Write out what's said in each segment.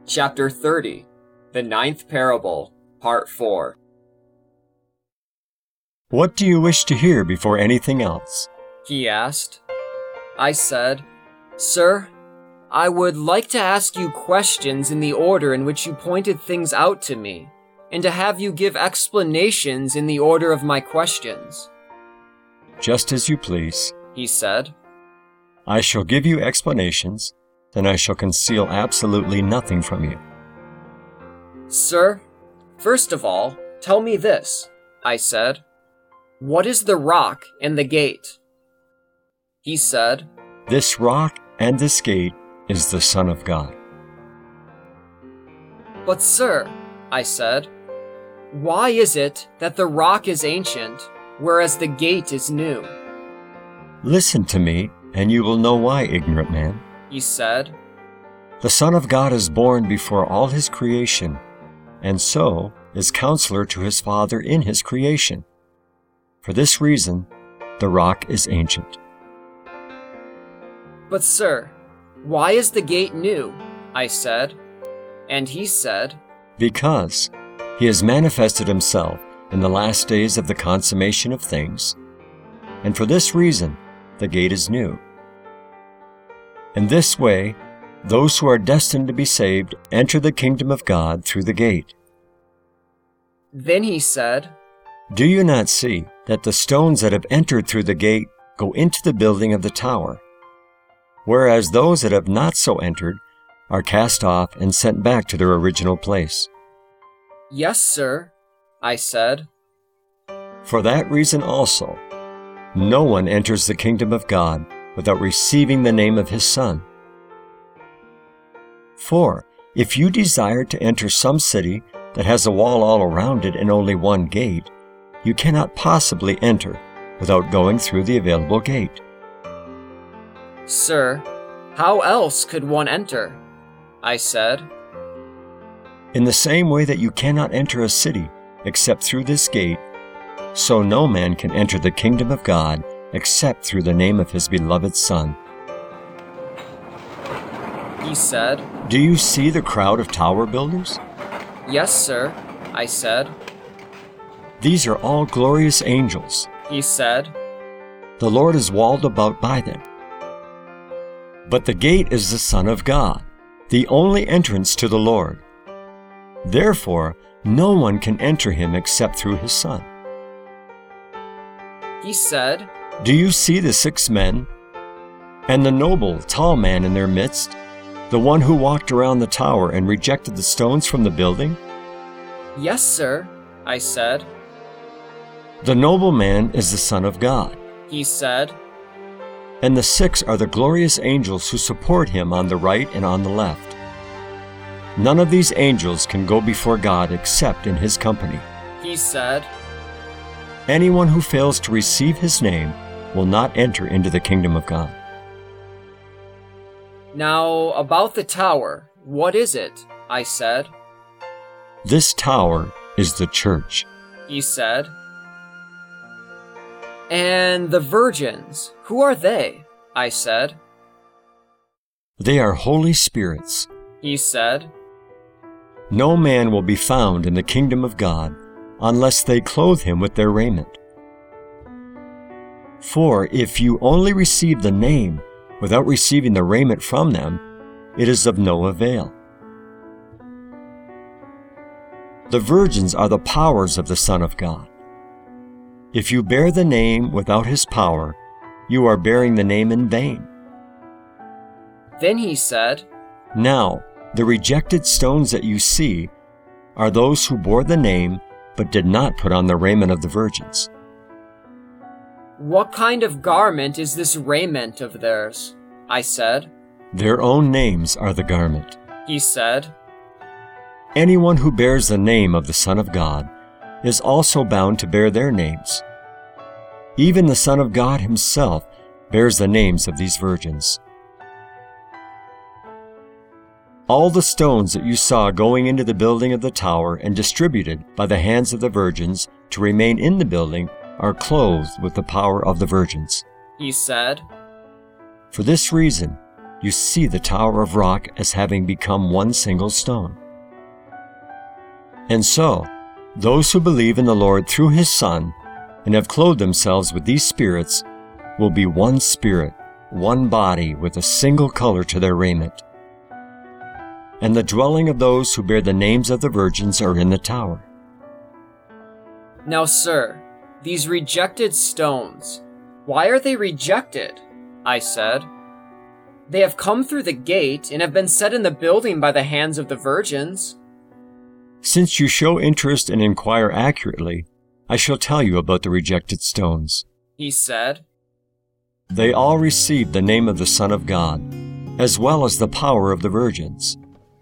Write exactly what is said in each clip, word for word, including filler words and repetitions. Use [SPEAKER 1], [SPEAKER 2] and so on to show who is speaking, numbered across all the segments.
[SPEAKER 1] Chapter thirty, The Ninth Parable, Part four.
[SPEAKER 2] What do you wish to hear before anything else?
[SPEAKER 1] He asked. I said, Sir, I would like to ask you questions in the order in which you pointed things out to me, and to have you give explanations in the order of my questions.
[SPEAKER 2] Just as you please,
[SPEAKER 1] he said.
[SPEAKER 2] I shall give you explanations, then I shall conceal absolutely nothing from you.
[SPEAKER 1] Sir, first of all, tell me this, I said. What is the rock and the gate? He said,
[SPEAKER 2] This rock and this gate is the Son of God.
[SPEAKER 1] But sir, I said, why is it that the rock is ancient, whereas the gate is new?
[SPEAKER 2] Listen to me, and you will know why, ignorant man.
[SPEAKER 1] He said,
[SPEAKER 2] The Son of God is born before all his creation, and so is counselor to his Father in his creation. For this reason, the rock is ancient.
[SPEAKER 1] But sir, why is the gate new? I said. And he said,
[SPEAKER 2] Because he has manifested himself in the last days of the consummation of things, and for this reason, the gate is new. In this way, those who are destined to be saved enter the kingdom of God through the gate.
[SPEAKER 1] Then he said,
[SPEAKER 2] Do you not see that the stones that have entered through the gate go into the building of the tower, whereas those that have not so entered are cast off and sent back to their original place?
[SPEAKER 1] Yes, sir, I said.
[SPEAKER 2] For that reason also, no one enters the kingdom of God without receiving the name of his Son. For if you desire to enter some city that has a wall all around it and only one gate, you cannot possibly enter without going through the available gate.
[SPEAKER 1] Sir, how else could one enter? I said.
[SPEAKER 2] In the same way that you cannot enter a city except through this gate, so no man can enter the kingdom of God except through the name of his beloved Son.
[SPEAKER 1] He said,
[SPEAKER 2] Do you see the crowd of tower builders?
[SPEAKER 1] Yes, sir, I said.
[SPEAKER 2] These are all glorious angels.
[SPEAKER 1] He said,
[SPEAKER 2] The Lord is walled about by them. But the gate is the Son of God, the only entrance to the Lord. Therefore, no one can enter him except through his Son.
[SPEAKER 1] He said,
[SPEAKER 2] Do you see the six men, and the noble, tall man in their midst, the one who walked around the tower and rejected the stones from the building?
[SPEAKER 1] Yes, sir, I said.
[SPEAKER 2] The noble man is the Son of God.
[SPEAKER 1] He said,
[SPEAKER 2] And the six are the glorious angels who support him on the right and on the left. None of these angels can go before God except in his company.
[SPEAKER 1] He said,
[SPEAKER 2] Anyone who fails to receive his name will not enter into the kingdom of God.
[SPEAKER 1] Now, about the tower, what is it? I said.
[SPEAKER 2] This tower is the church.
[SPEAKER 1] He said. And the virgins, who are they? I said.
[SPEAKER 2] They are holy spirits.
[SPEAKER 1] He said.
[SPEAKER 2] No man will be found in the kingdom of God unless they clothe him with their raiment. For if you only receive the name without receiving the raiment from them, it is of no avail. The virgins are the powers of the Son of God. If you bear the name without his power, you are bearing the name in vain.
[SPEAKER 1] Then he said,
[SPEAKER 2] Now, the rejected stones that you see are those who bore the name but did not put on the raiment of the virgins.
[SPEAKER 1] What kind of garment is this raiment of theirs? I said.
[SPEAKER 2] Their own names are the garment.
[SPEAKER 1] He said.
[SPEAKER 2] Anyone who bears the name of the Son of God is also bound to bear their names. Even the Son of God himself bears the names of these virgins. All the stones that you saw going into the building of the tower and distributed by the hands of the virgins to remain in the building are clothed with the power of the virgins.
[SPEAKER 1] He said.
[SPEAKER 2] For this reason, you see the tower of rock as having become one single stone. And so, those who believe in the Lord through His Son and have clothed themselves with these spirits will be one spirit, one body with a single color to their raiment. And the dwelling of those who bear the names of the virgins are in the tower.
[SPEAKER 1] Now, sir, these rejected stones, why are they rejected? I said. They have come through the gate and have been set in the building by the hands of the virgins.
[SPEAKER 2] Since you show interest and inquire accurately, I shall tell you about the rejected stones.
[SPEAKER 1] He said.
[SPEAKER 2] They all received the name of the Son of God, as well as the power of the virgins.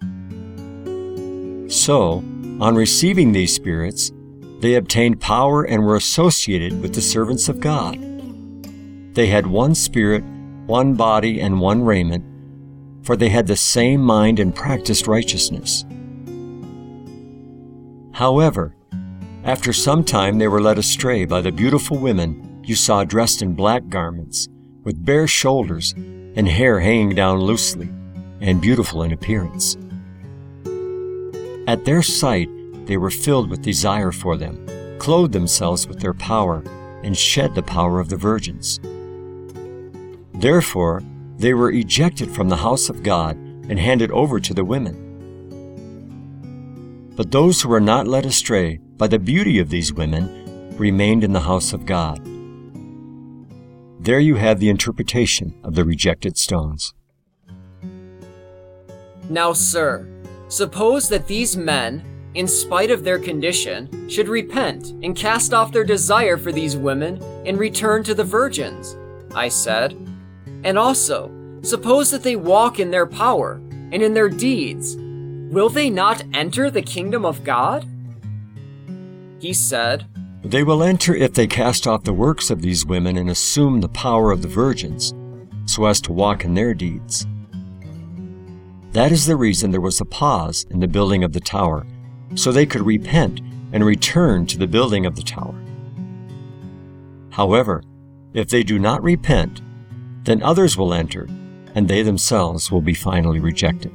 [SPEAKER 2] So, on receiving these spirits, they obtained power and were associated with the servants of God. They had one spirit, one body, and one raiment, for they had the same mind and practiced righteousness. However, after some time they were led astray by the beautiful women you saw dressed in black garments, with bare shoulders and hair hanging down loosely, and beautiful in appearance. At their sight they were filled with desire for them, clothed themselves with their power, and shed the power of the virgins. Therefore, they were ejected from the house of God and handed over to the women. But those who were not led astray by the beauty of these women remained in the house of God. There you have the interpretation of the rejected stones.
[SPEAKER 1] Now, sir, suppose that these men, in spite of their condition, should repent and cast off their desire for these women and return to the virgins, I said. And also, suppose that they walk in their power and in their deeds. Will they not enter the kingdom of God? He said,
[SPEAKER 2] They will enter if they cast off the works of these women and assume the power of the virgins, so as to walk in their deeds. That is the reason there was a pause in the building of the tower, so they could repent and return to the building of the tower. However, if they do not repent, then others will enter, and they themselves will be finally rejected.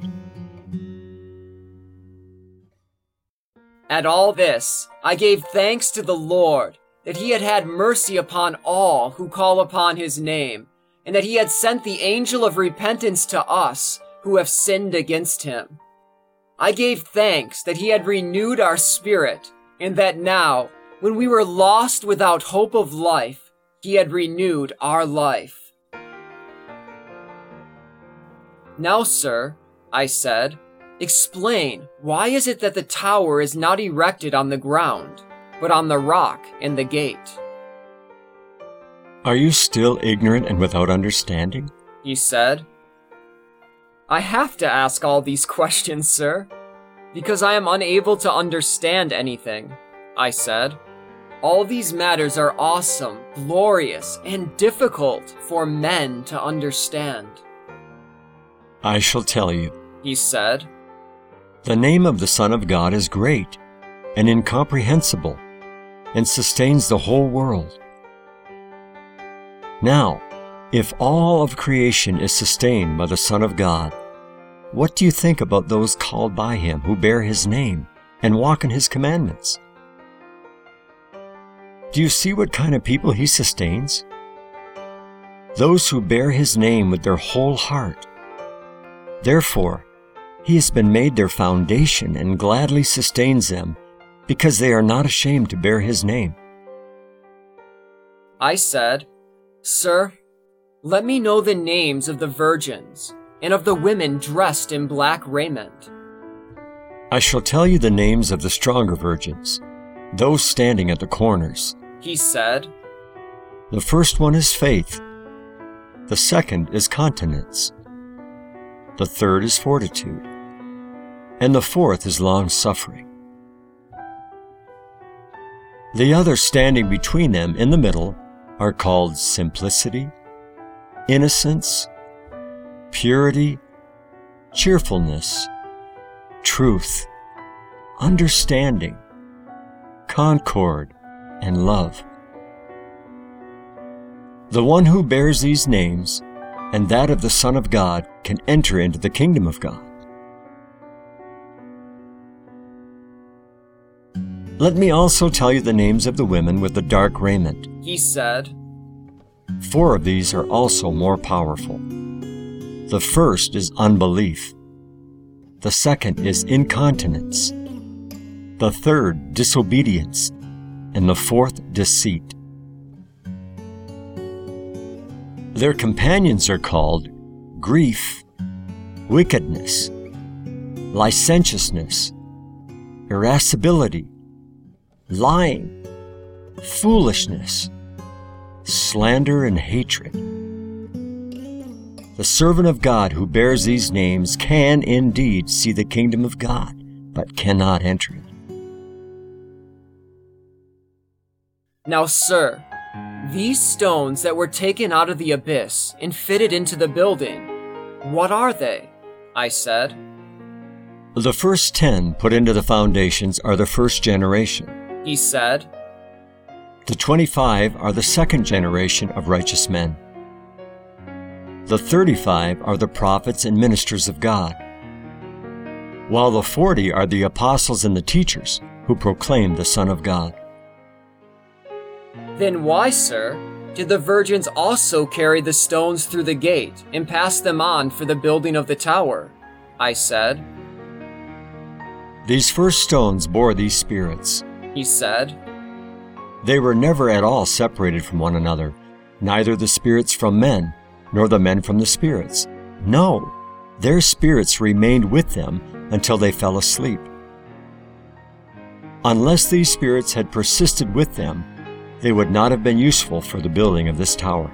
[SPEAKER 1] At all this, I gave thanks to the Lord that He had had mercy upon all who call upon His name, and that He had sent the angel of repentance to us who have sinned against Him. I gave thanks that He had renewed our spirit, and that now, when we were lost without hope of life, He had renewed our life. Now, sir, I said, explain, why is it that the tower is not erected on the ground, but on the rock and the gate?
[SPEAKER 2] Are you still ignorant and without understanding?
[SPEAKER 1] He said. I have to ask all these questions, sir, because I am unable to understand anything, I said. All these matters are awesome, glorious, and difficult for men to understand.
[SPEAKER 2] I shall tell you,
[SPEAKER 1] he said.
[SPEAKER 2] The name of the Son of God is great and incomprehensible, and sustains the whole world. Now, if all of creation is sustained by the Son of God, what do you think about those called by Him who bear His name and walk in His commandments? Do you see what kind of people He sustains? Those who bear His name with their whole heart. Therefore, He has been made their foundation and gladly sustains them, because they are not ashamed to bear His name.
[SPEAKER 1] I said, Sir, let me know the names of the virgins and of the women dressed in black raiment.
[SPEAKER 2] I shall tell you the names of the stronger virgins, those standing at the corners.
[SPEAKER 1] He said,
[SPEAKER 2] The first one is faith. The second is continence. The third is fortitude. And the fourth is long-suffering. The others standing between them in the middle are called simplicity, innocence, purity, cheerfulness, truth, understanding, concord, and love. The one who bears these names and that of the Son of God can enter into the kingdom of God. Let me also tell you the names of the women with the dark raiment.
[SPEAKER 1] He said,
[SPEAKER 2] Four of these are also more powerful. The first is unbelief. The second is incontinence. The third, disobedience. And the fourth, deceit. Their companions are called grief, wickedness, licentiousness, irascibility, lying, foolishness, slander, and hatred. The servant of God who bears these names can indeed see the kingdom of God, but cannot enter it.
[SPEAKER 1] Now, sir, these stones that were taken out of the abyss and fitted into the building, what are they? I said.
[SPEAKER 2] The first ten put into the foundations are the first generation.
[SPEAKER 1] He said.
[SPEAKER 2] The twenty-five are the second generation of righteous men. The thirty-five are the prophets and ministers of God, while the forty are the apostles and the teachers who proclaim the Son of God.
[SPEAKER 1] Then why, sir, did the virgins also carry the stones through the gate and pass them on for the building of the tower? I said.
[SPEAKER 2] These first stones bore these spirits.
[SPEAKER 1] He said.
[SPEAKER 2] They were never at all separated from one another, neither the spirits from men, nor the men from the spirits. No, their spirits remained with them until they fell asleep. Unless these spirits had persisted with them, they would not have been useful for the building of this tower.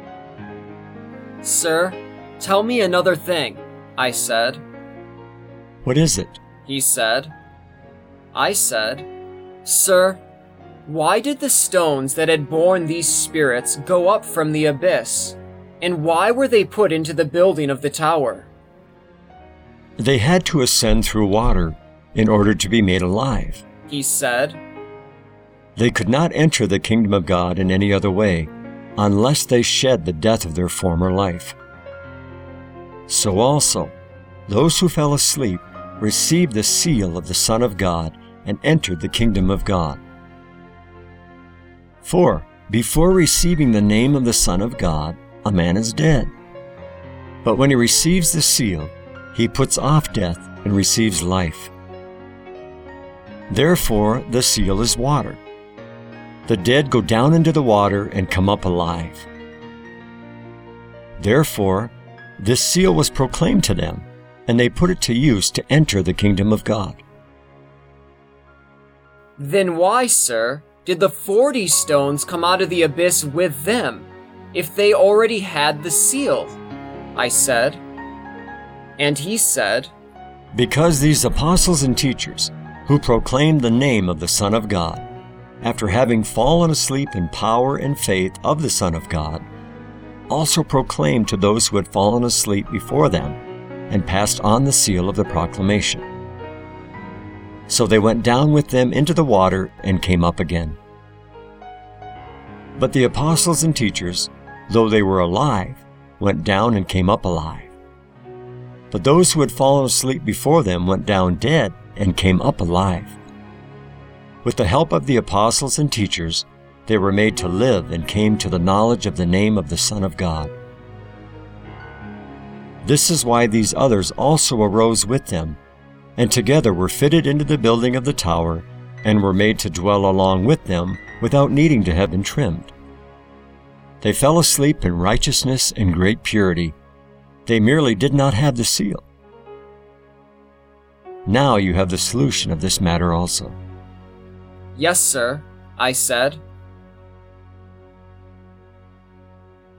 [SPEAKER 1] Sir, tell me another thing, I said.
[SPEAKER 2] What is it?
[SPEAKER 1] He said. I said, Sir, why did the stones that had borne these spirits go up from the abyss? And why were they put into the building of the tower?
[SPEAKER 2] They had to ascend through water in order to be made alive.
[SPEAKER 1] He said.
[SPEAKER 2] They could not enter the kingdom of God in any other way unless they shed the death of their former life. So also, those who fell asleep received the seal of the Son of God and entered the kingdom of God. For, before receiving the name of the Son of God, a man is dead. But when he receives the seal, he puts off death and receives life. Therefore, the seal is water. The dead go down into the water and come up alive. Therefore, this seal was proclaimed to them, and they put it to use to enter the kingdom of God.
[SPEAKER 1] Then why, sir, did the forty stones come out of the abyss with them, if they already had the seal? I said. And he said,
[SPEAKER 2] Because these apostles and teachers, who proclaimed the name of the Son of God, after having fallen asleep in power and faith of the Son of God, also proclaimed to those who had fallen asleep before them, and passed on the seal of the proclamation. So they went down with them into the water and came up again. But the apostles and teachers, though they were alive, went down and came up alive. But those who had fallen asleep before them went down dead and came up alive. With the help of the apostles and teachers, they were made to live and came to the knowledge of the name of the Son of God. This is why these others also arose with them, and together were fitted into the building of the tower, and were made to dwell along with them without needing to have been trimmed. They fell asleep in righteousness and great purity. They merely did not have the seal. Now you have the solution of this matter also.
[SPEAKER 1] Yes, sir, I said.